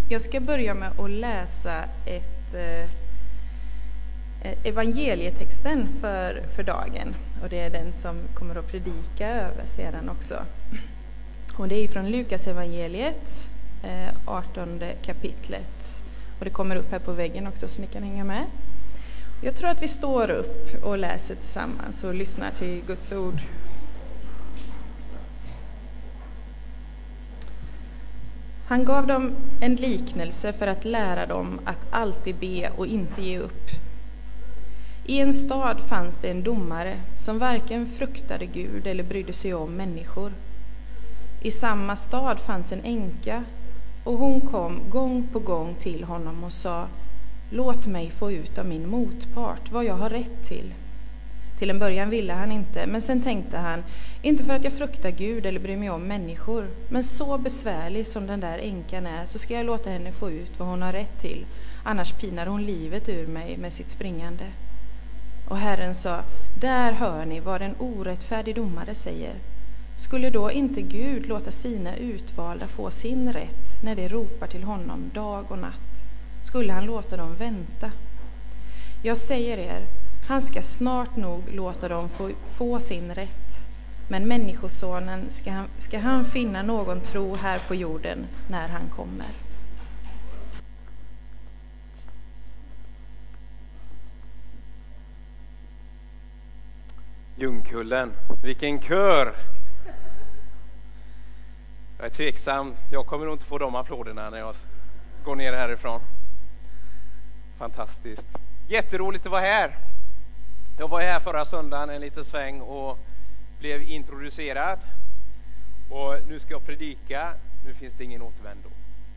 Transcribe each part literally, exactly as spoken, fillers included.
Jag ska börja med att läsa ett eh, evangelietexten för, för dagen. Och det är den som kommer att predika över sedan också. Och det är från Lukas evangeliet, eh, artonde kapitlet. Och det kommer upp här på väggen också så ni kan hänga med. Jag tror att vi står upp och läser tillsammans och lyssnar till Guds ord. Han gav dem en liknelse för att lära dem att alltid be och inte ge upp. I en stad fanns det en domare som varken fruktade Gud eller brydde sig om människor. I samma stad fanns en änka och hon kom gång på gång till honom och sa: låt mig få ut av min motpart vad jag har rätt till. Till en början ville han inte, men sen tänkte han: inte för att jag fruktar Gud eller bryr mig om människor, men så besvärlig som den där änkan är så ska jag låta henne få ut vad hon har rätt till, annars pinar hon livet ur mig med sitt springande. Och Herren sa: där hör ni vad en orättfärdig domare säger. Skulle då inte Gud låta sina utvalda få sin rätt när de ropar till honom dag och natt? Skulle han låta dem vänta? Jag säger er, han ska snart nog låta dem få, få sin rätt. Men människosonen ska han, ska han finna någon tro här på jorden när han kommer. Ljungkullen, vilken kör! Jag är tveksam, jag kommer nog inte få de applåderna när jag går ner härifrån. Fantastiskt. Jätteroligt att vara här. Jag var här förra söndagen en liten sväng och blev introducerad. Och nu ska jag predika, nu finns det ingen återvändo.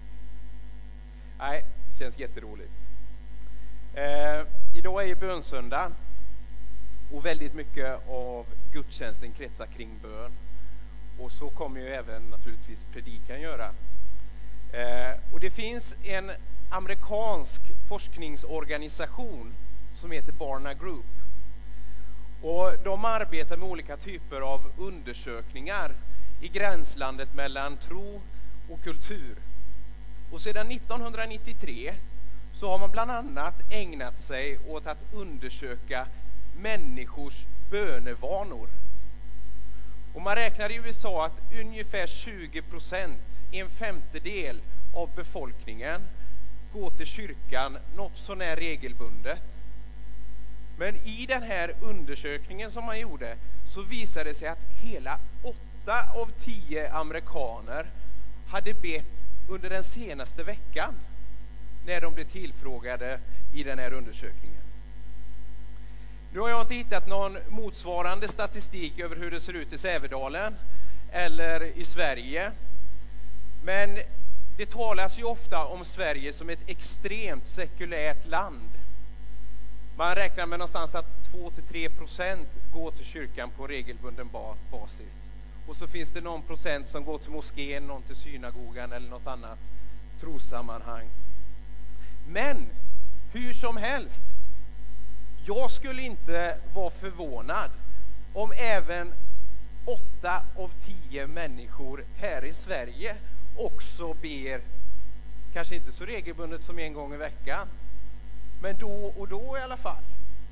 Nej, känns jätteroligt. Eh, idag är ju bönsöndag. Och väldigt mycket av gudstjänsten kretsar kring bön. Och så kommer ju även naturligtvis predikan göra. Eh, och det finns en amerikansk forskningsorganisation som heter Barna Group. Och de arbetar med olika typer av undersökningar i gränslandet mellan tro och kultur. Och sedan nittonhundranittiotre så har man bland annat ägnat sig åt att undersöka människors bönevanor. Och man räknar i U S A att ungefär tjugo procent, en femtedel av befolkningen, går till kyrkan något så när regelbundet. Men i den här undersökningen som man gjorde så visade det sig att hela åtta av tio amerikaner hade bett under den senaste veckan när de blev tillfrågade i den här undersökningen. Nu har jag inte hittat någon motsvarande statistik över hur det ser ut i Sävedalen eller i Sverige. Men det talas ju ofta om Sverige som ett extremt sekulärt land. Man räknar med någonstans att två till tre procent går till kyrkan på regelbunden basis. Och så finns det någon procent som går till moskén, någon till synagogan eller något annat trossammanhang. Men hur som helst, jag skulle inte vara förvånad om även åtta av tio människor här i Sverige också ber, kanske inte så regelbundet som en gång i veckan, men då och då i alla fall.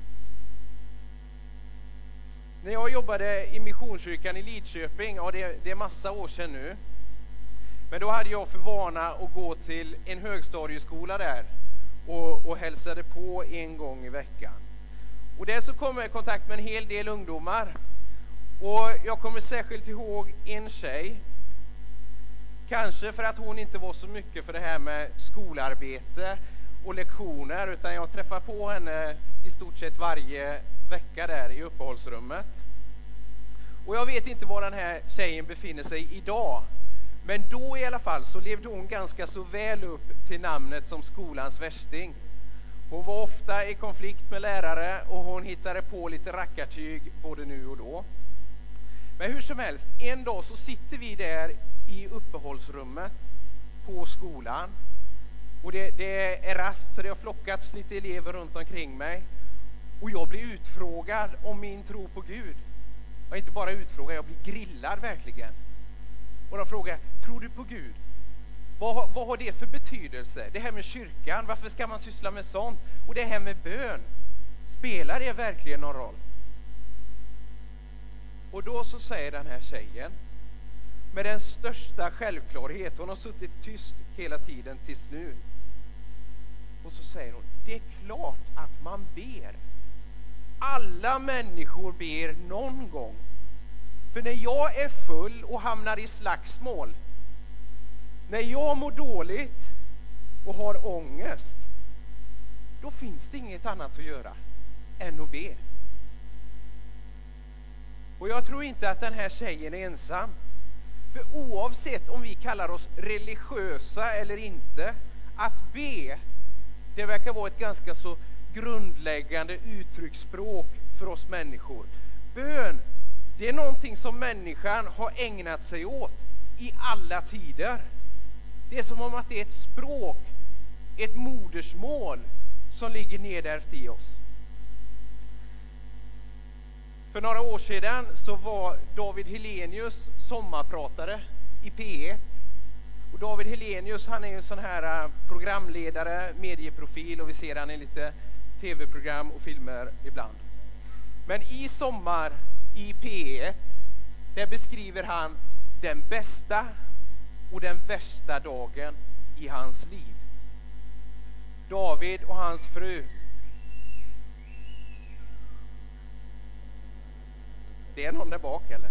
När jag jobbade i Missionskyrkan i Lidköping, ja det, det är massa år sedan nu, men då hade jag för vana att gå till en högstadieskola där och, och hälsade på en gång i veckan. Och där så kom jag i kontakt med en hel del ungdomar. Och jag kommer särskilt ihåg en tjej. Kanske för att hon inte var så mycket för det här med skolarbete och lektioner, utan jag träffar på henne i stort sett varje vecka där i uppehållsrummet. Och jag vet inte var den här tjejen befinner sig idag. Men då i alla fall så levde hon ganska så väl upp till namnet som skolans värsting. Hon var ofta i konflikt med lärare och hon hittade på lite rackartyg både nu och då. Men hur som helst, en dag så sitter vi där i uppehållsrummet på skolan. Och det, det är rast så det har flockats lite elever runt omkring mig. Och jag blir utfrågad om min tro på Gud. Och inte bara utfrågad, jag blir grillad verkligen. Och de frågar: tror du på Gud? Vad, vad har det för betydelse? Det här med kyrkan, varför ska man syssla med sånt? Och det här med bön, spelar det verkligen någon roll? Och då så säger den här tjejen, med den största självklarhet, hon har suttit tyst hela tiden tills nu. Och så säger hon, det är klart att man ber. Alla människor ber någon gång. För när jag är full och hamnar i slagsmål, när jag mår dåligt och har ångest, då finns det inget annat att göra än att be. Och jag tror inte att den här tjejen är ensam. För oavsett om vi kallar oss religiösa eller inte, att be, det verkar vara ett ganska så grundläggande uttrycksspråk för oss människor. Bön, det är någonting som människan har ägnat sig åt i alla tider. Det är som om att det är ett språk, ett modersmål som ligger nedärvt i oss. För några år sedan så var David Hellenius sommarpratare i P ett. Och David Hellenius, han är ju en sån här programledare, medieprofil, och vi ser han i lite tv-program och filmer ibland. Men i sommar i P ett, där beskriver han den bästa och den värsta dagen i hans liv. David och hans fru. Det är någon där bak, eller?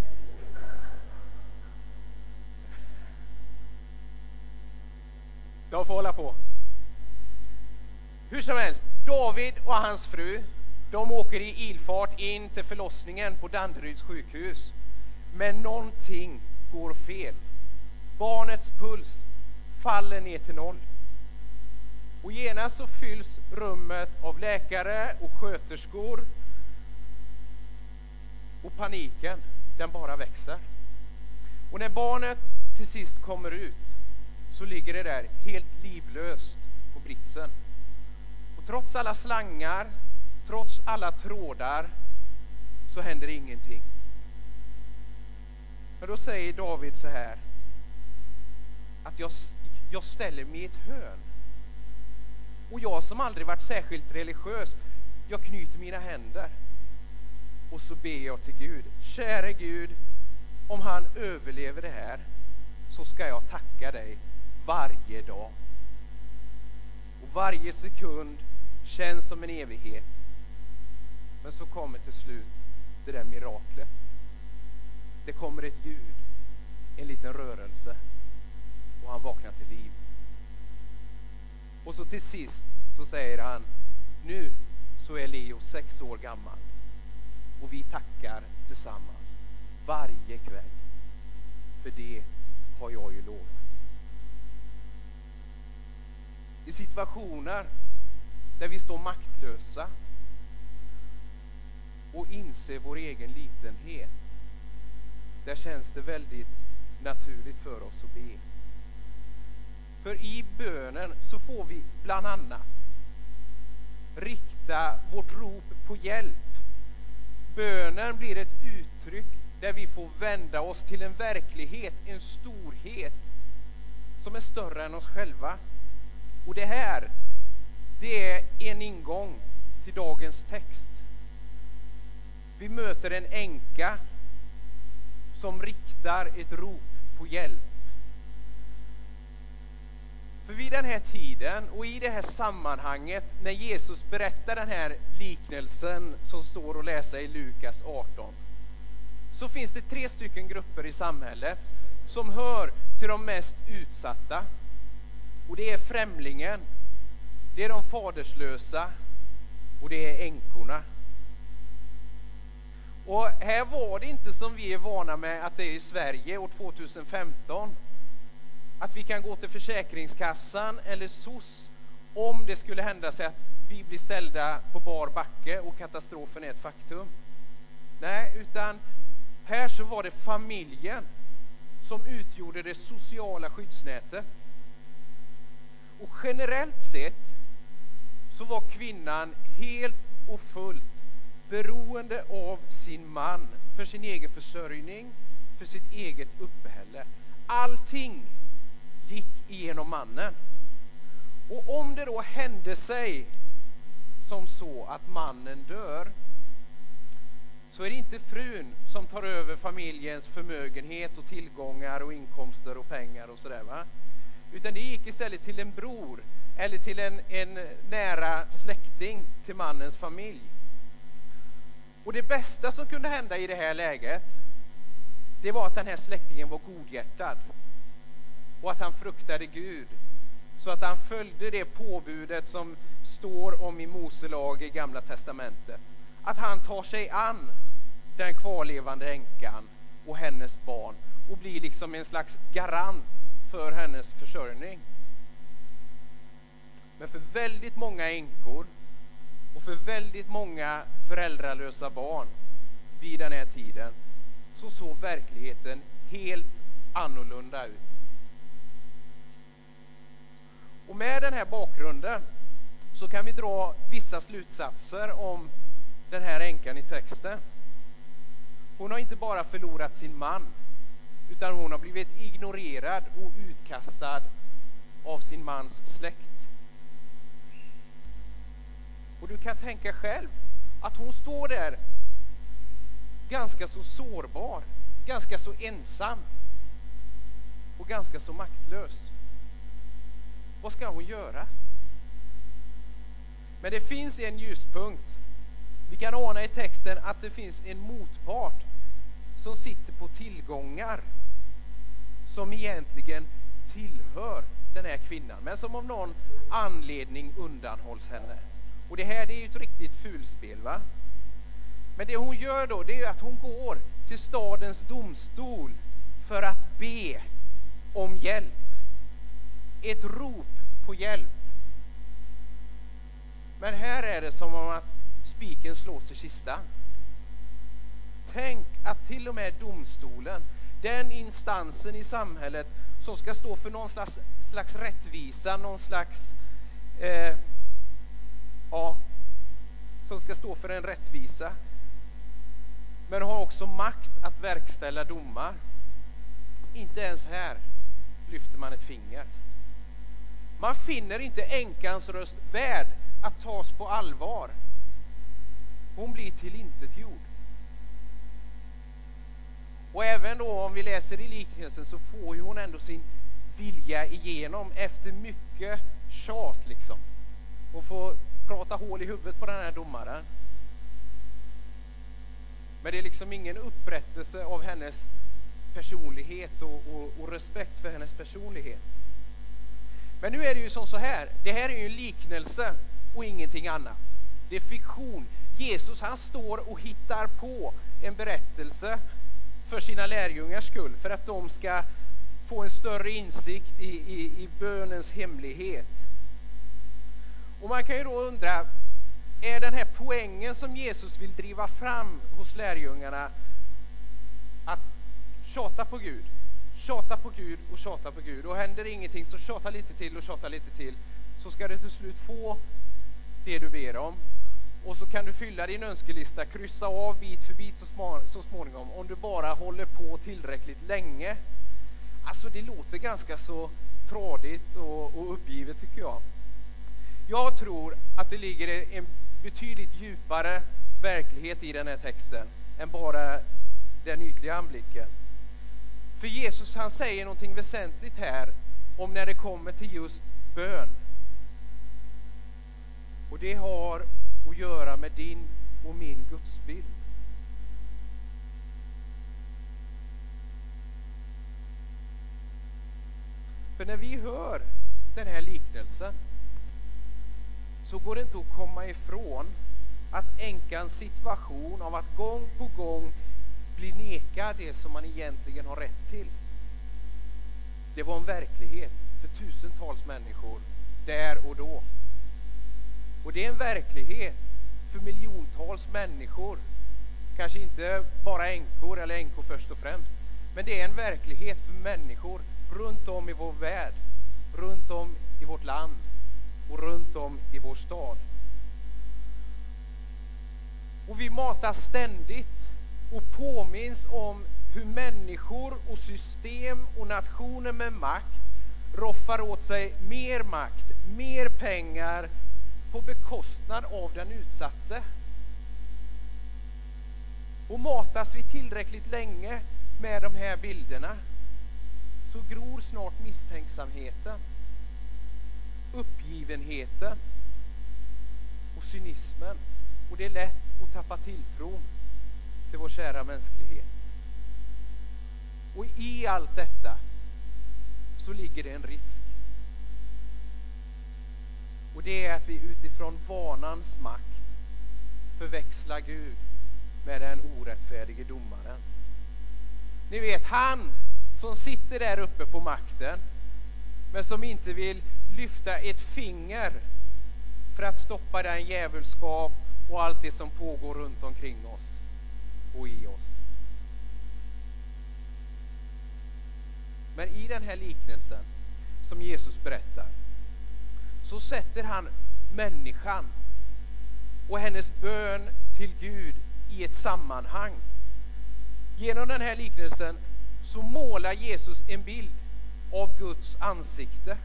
De får hålla på. Hur som helst, David och hans fru, de åker i ilfart in till förlossningen på Danderyds sjukhus. Men någonting går fel. Barnets puls faller ner till noll. Och genast så fylls rummet av läkare och sköterskor. Och paniken, den bara växer. Och när barnet till sist kommer ut, så ligger det där helt livlöst på britsen. Och trots alla slangar, trots alla trådar, så händer ingenting. Men då säger David så här, att jag, jag ställer mig i ett hörn. Och jag som aldrig varit särskilt religiös, jag knyter mina händer. Och så ber jag till Gud, käre Gud, om han överlever det här, så ska jag tacka dig varje dag. Och varje sekund känns som en evighet. Men så kommer till slut det där miraklet. Det kommer ett ljud, en liten rörelse, och han vaknar till liv. Och så till sist så säger han, nu så är Leo sex år gammal. Och vi tackar tillsammans varje kväll. För det har jag ju lovat. I situationer där vi står maktlösa och inser vår egen litenhet, där känns det väldigt naturligt för oss att be. För i bönen så får vi bland annat rikta vårt rop på hjälp. Bönen blir ett uttryck där vi får vända oss till en verklighet, en storhet som är större än oss själva. Och det här, det är en ingång till dagens text. Vi möter en änka som riktar ett rop på hjälp. För vid den här tiden och i det här sammanhanget, när Jesus berättar den här liknelsen som står att läsa i Lukas arton, så finns det tre stycken grupper i samhället som hör till de mest utsatta. Och det är främlingen, det är de faderslösa och det är änkorna. Och här var det inte som vi är vana med att det är i Sverige år tjugohundrafemton. Att vi kan gå till Försäkringskassan eller S O S om det skulle hända sig att vi blir ställda på bar backe och katastrofen är ett faktum. Nej, utan här så var det familjen som utgjorde det sociala skyddsnätet. Och generellt sett så var kvinnan helt och fullt beroende av sin man för sin egen försörjning, för sitt eget uppehälle. Allting gick igenom mannen. Och om det då hände sig som så att mannen dör, så är det inte frun som tar över familjens förmögenhet och tillgångar och inkomster och pengar och sådär, va? Utan det gick istället till en bror eller till en, en nära släkting till mannens familj. Och det bästa som kunde hända i det här läget, det var att den här släktingen var godhjärtad och att han fruktade Gud, så att han följde det påbudet som står om i Mose lag i Gamla testamentet, att han tar sig an den kvarlevande änkan och hennes barn och blir liksom en slags garant för hennes försörjning. Men för väldigt många änkor och för väldigt många föräldralösa barn vid den här tiden så såg verkligheten helt annorlunda ut. Och med den här bakgrunden så kan vi dra vissa slutsatser om den här änkan i texten. Hon har inte bara förlorat sin man, utan hon har blivit ignorerad och utkastad av sin mans släkt. Och du kan tänka själv att hon står där ganska så sårbar, ganska så ensam och ganska så maktlös. Vad ska hon göra? Men det finns en ljuspunkt. Vi kan ana i texten att det finns en motpart som sitter på tillgångar som egentligen tillhör den här kvinnan, men som av någon anledning undanhålls henne. Och det här, det är ju ett riktigt fulspel, va? Men det hon gör då, det är ju att hon går till stadens domstol för att be om hjälp. Ett rop på hjälp. Men här är det som om att spiken slås i kistan. Tänk att till och med domstolen, den instansen i samhället som ska stå för någon slags, slags rättvisa, någon slags eh, ja, som ska stå för en rättvisa, men har också makt att verkställa domar. Inte ens här lyfter man ett finger. Man finner inte änkans röst värd att tas på allvar. Hon blir tillintetgjord. Och även då om vi läser i liknelsen så får ju hon ändå sin vilja igenom efter mycket tjat liksom. Hon får prata hål i huvudet på den här domaren. Men det är liksom ingen upprättelse av hennes personlighet och, och, och respekt för hennes personlighet. Men nu är det ju som så här. Det här är ju en liknelse och ingenting annat. Det är fiktion. Jesus, han står och hittar på en berättelse för sina lärjungars skull, för att de ska få en större insikt i, i, i bönens hemlighet. Och man kan ju då undra, är den här poängen som Jesus vill driva fram hos lärjungarna att tjata på Gud, tjata på Gud och tjata på Gud, och händer ingenting så tjata lite till och tjata lite till, så ska du till slut få det du ber om. Och så kan du fylla din önskelista, kryssa av bit för bit så, små, så småningom, om du bara håller på tillräckligt länge. Alltså det låter ganska så tradigt och, och uppgivet, tycker jag. Jag tror att det ligger en betydligt djupare verklighet i den här texten än bara den ytliga anblicken. För Jesus, han säger någonting väsentligt här om när det kommer till just bön. Och det har att göra med din och min gudsbild. För när vi hör den här liknelsen så går det inte att komma ifrån att änkans situation av att gång på gång bli nekad det som man egentligen har rätt till. Det var en verklighet för tusentals människor där och då. Och det är en verklighet för miljontals människor. Kanske inte bara änkor eller änkor först och främst. Men det är en verklighet för människor runt om i vår värld, runt om i vårt land och runt om i vår stad. Och vi matas ständigt och påminns om hur människor och system och nationer med makt roffar åt sig mer makt, mer pengar på bekostnad av den utsatte. Och matas vi tillräckligt länge med de här bilderna så gror snart misstänksamheten, uppgivenheten och cynismen. Och det är lätt att tappa tilltron till vår kära mänsklighet. Och i allt detta så ligger det en risk. Och det är att vi utifrån vanans makt förväxlar Gud med den orättfärdige domaren. Ni vet, han som sitter där uppe på makten men som inte vill lyfta ett finger för att stoppa den djävulskap och allt det som pågår runt omkring oss och i oss. Men i den här liknelsen som Jesus berättar så sätter han människan och hennes bön till Gud i ett sammanhang. Genom den här liknelsen så målar Jesus en bild av Guds ansikte.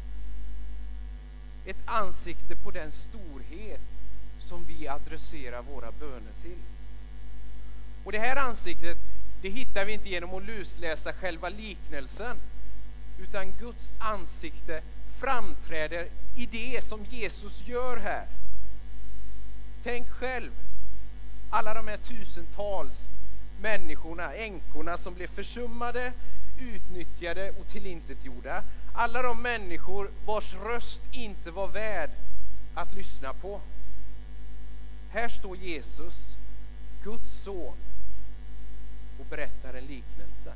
Ett ansikte på den storhet som vi adresserar våra böner till. Och det här ansiktet, det hittar vi inte genom att lusläsa själva liknelsen, utan Guds ansikte framträder i det som Jesus gör här. Tänk själv, alla de här tusentals människorna, änkorna som blev försummade, utnyttjade och tillintetgjorda. Alla de människor vars röst inte var värd att lyssna på. Här står Jesus, Guds son, och berättar en liknelse.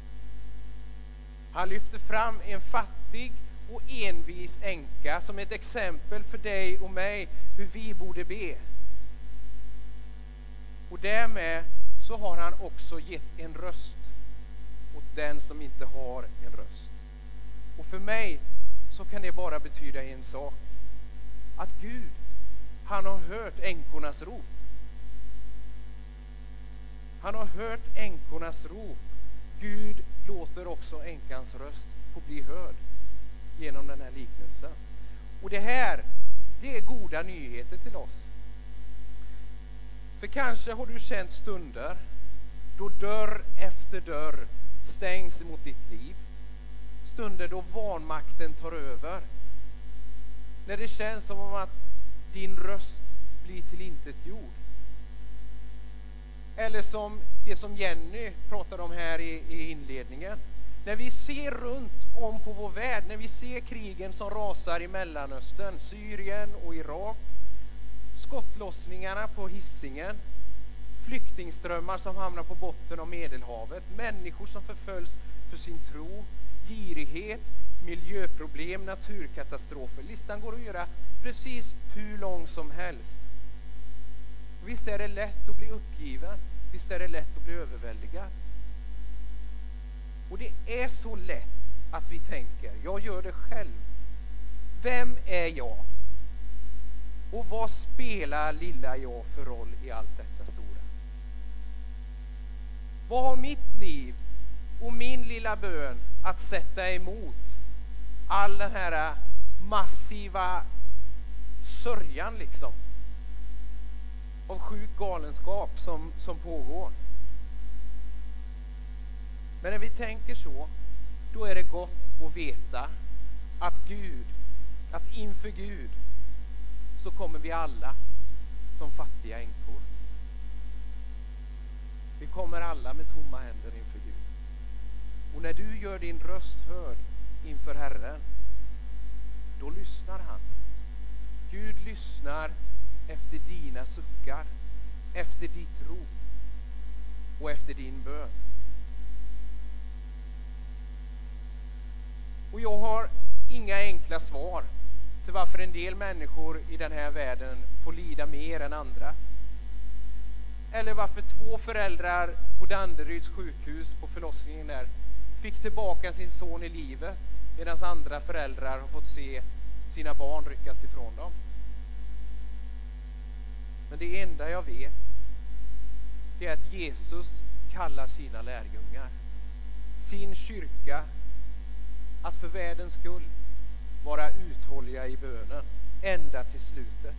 Han lyfter fram en fattig och envis änka som ett exempel för dig och mig hur vi borde be. Och därmed så har han också gett en röst åt den som inte har en röst. Och för mig så kan det bara betyda en sak. Att Gud, han har hört änkornas rop. Han har hört änkornas rop. Gud låter också änkans röst få bli hörd genom den här liknelsen. Och det här, det är goda nyheter till oss. För kanske har du känt stunder då dörr efter dörr stängs mot ditt liv. Stunder då vanmakten tar över. När det känns som om att din röst blir tillintetgjord. Eller som det som Jenny pratade om här i, i inledningen. När vi ser runt om på vår värld, när vi ser krigen som rasar i Mellanöstern, Syrien och Irak, skottlossningarna på Hisingen, flyktingströmmar som hamnar på botten av Medelhavet, människor som förföljs för sin tro, girighet, miljöproblem, naturkatastrofer. Listan går att göra precis hur lång som helst. Visst är det lätt att bli uppgiven, visst är det lätt att bli överväldigad. Och det är så lätt att vi tänker, jag gör det själv. Vem är jag? Och vad spelar lilla jag för roll i allt detta stora? Vad har mitt liv och min lilla bön att sätta emot all den här massiva sörjan liksom av sjuk galenskap som, som pågår? Men när vi tänker så, då är det gott att veta att Gud, att inför Gud så kommer vi alla som fattiga änkor. Vi kommer alla med tomma händer inför Gud. Och när du gör din röst hörd inför Herren, då lyssnar han. Gud lyssnar efter dina suckar, efter ditt rop och efter din bön. Och jag har inga enkla svar till varför en del människor i den här världen får lida mer än andra. Eller varför två föräldrar på Danderyds sjukhus på förlossningen där fick tillbaka sin son i livet medan andra föräldrar har fått se sina barn ryckas ifrån dem. Men det enda jag vet, det är att Jesus kallar sina lärjungar, sin kyrka, att för världens skull vara uthålliga i bönen ända till slutet.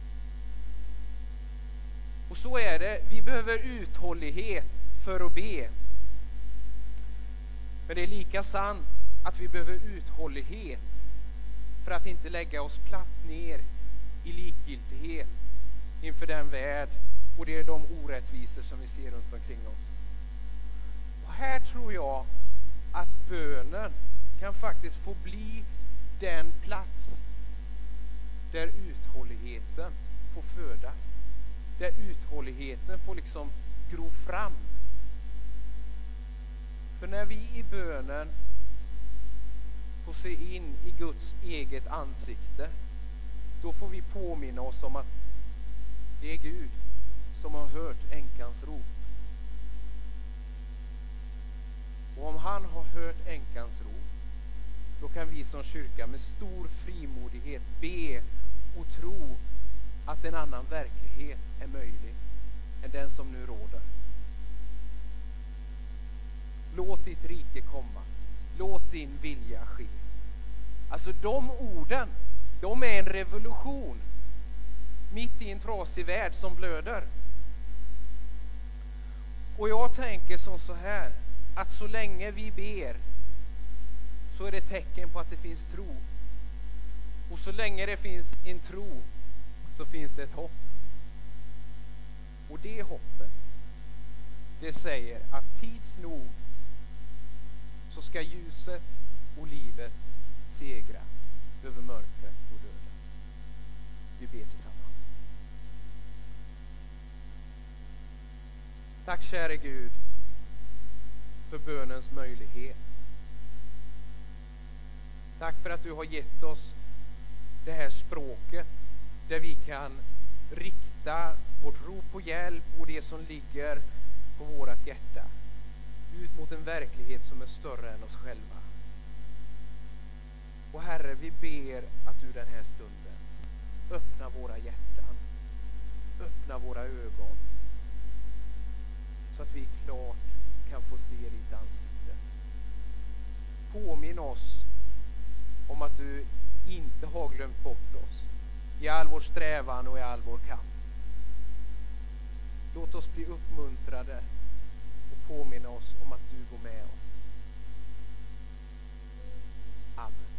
Och så är det, vi behöver uthållighet för att be. Men det är lika sant att vi behöver uthållighet för att inte lägga oss platt ner i likgiltighet inför den värld och det är de orättvisor som vi ser runt omkring oss. Och här tror jag att bönen kan faktiskt få bli den plats där uthålligheten får födas. Där uthålligheten får liksom gro fram. För när vi i bönen får se in i Guds eget ansikte, då får vi påminna oss om att det är Gud som har hört änkans rop. Och om han har hört änkans rop, då kan vi som kyrka med stor frimodighet be och tro att en annan verklighet är möjlig än den som nu råder. Låt ditt rike komma. Låt din vilja ske. Alltså de orden, de är en revolution mitt i en trasig värld som blöder. Och jag tänker som så här, att så länge vi ber så är det tecken på att det finns tro. Och så länge det finns en tro så finns det ett hopp. Och det hoppet, det säger att tids nog så ska ljuset och livet segra över mörkret och döden. Vi ber tillsammans. Tack käre Gud för bönens möjlighet. Tack för att du har gett oss det här språket där vi kan rikta vårt rop på hjälp och det som ligger på vårat hjärta ut mot en verklighet som är större än oss själva. Och Herre, vi ber att du den här stunden öppnar våra hjärtan, öppnar våra ögon så att vi klart kan få se ditt ansikte. Påminn oss om att du inte har glömt bort oss i all vår strävan och i all vår kamp. Låt oss bli uppmuntrade och påminna oss om att du går med oss. Amen.